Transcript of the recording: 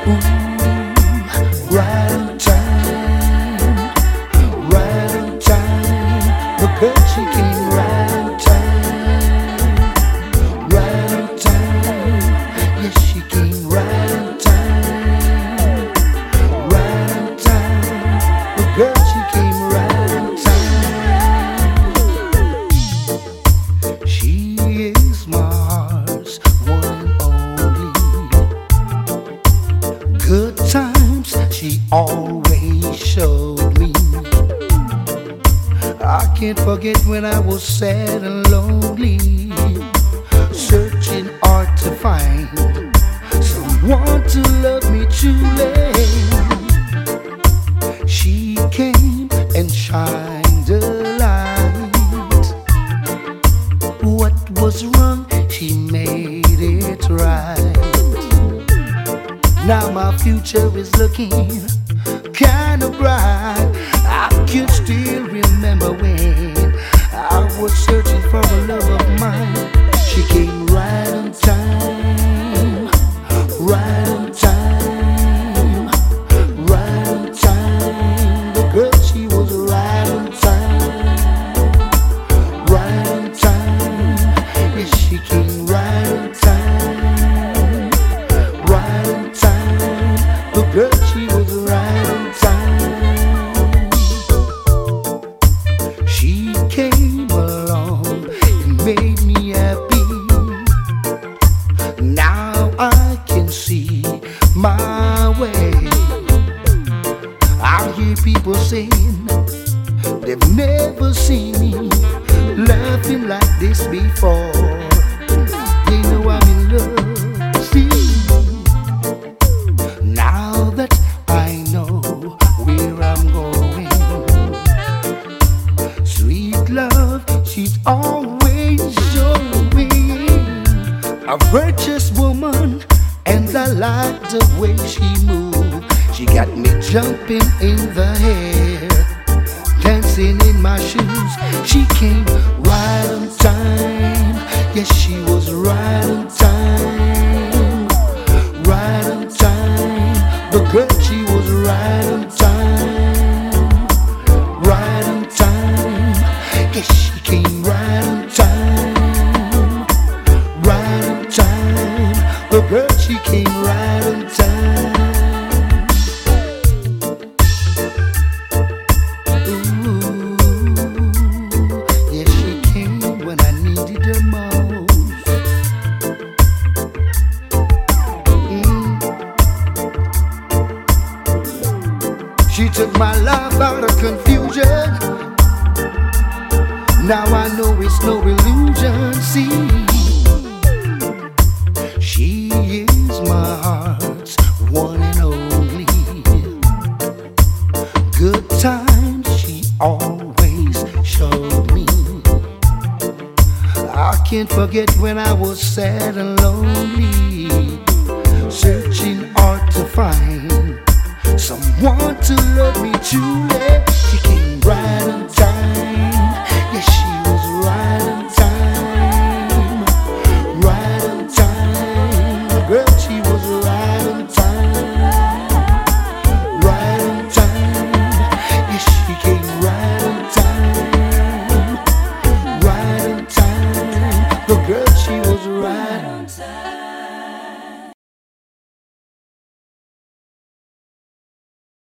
Ooh, right on time, right on time. The girl, she came right on time, right on time. Yes, she came right on time, right on time. The girl, she came right on time. She is my heart's one and only. Good times she always showed me. I can't forget when I was sad and lonely, searching hard to find someone to love me truly. She came and shined a light. What was wrong, she made it right. Now my future is looking kinda bright. I can still remember when I was searching for a love of mine. She came right on time, right on time, right on time. The girl, she was right on time, right on time. Yes, she came right on time, right on time. The girl, she was right on time. She came along and made me happy. Now I can see my way. I hear people saying they've never seen me laughing like this before. They know I'm in love. See, now that I know where I'm going, sweet love, she's always showing. A virtuous woman, and I like the way she moves. She got me jumping in the air, dancing in my shoes. She came right on time. Yes, she was right on time, right on time. The girl, she was right on time, right on time. Yes, she came right on time, right on time. The girl, she came right on time. Ooh, yes, she came when I needed her most. She took my life out of confusion. Now I know it's no illusion. See, she is my heart's one and only. Good times she always showed me. I can't forget when I was sad and lonely, searching hard to find someone to love me truly. She came right on time. Yes, she was right on time, right on time. Girl, she